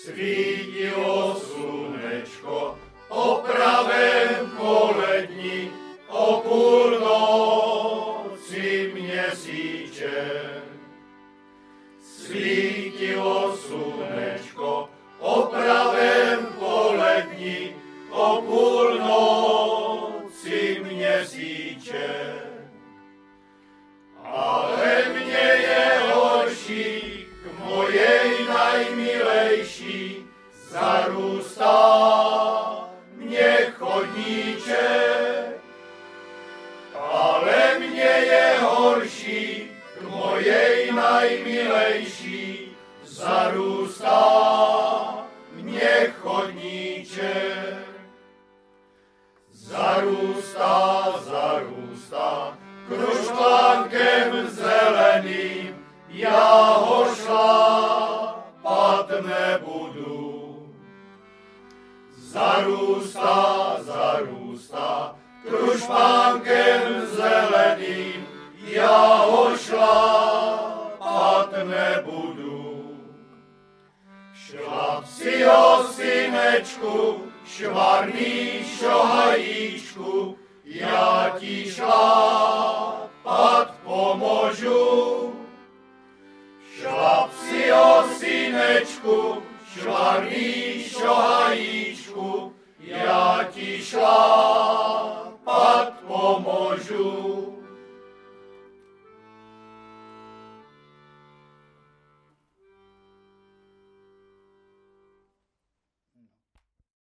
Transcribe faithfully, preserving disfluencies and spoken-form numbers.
Svítilo slunečko o pravém poledni, o půlnoci měsíček. Svítilo slunečko o pravém poledni, o půlnoci měsíček. Ale mě je horší, k mojej najmilejší, zarůstá mě chodníček. Ale mě je horší, k mojej najmilejší, zarůstá mě chodníček. Zarůstá, zarůstá, kruškvánkem zeleným, já ho šlapat nebudu. Zarůstá, zarůstá, kruškvánkem zeleným, já ho šlapat nebudu. Šlap si ho, synečku, švarný šohajíčku, já ti šlapat pomožu. Šlap si ho, synečku, švarný šohajíčku, já ti šlapat pomožu.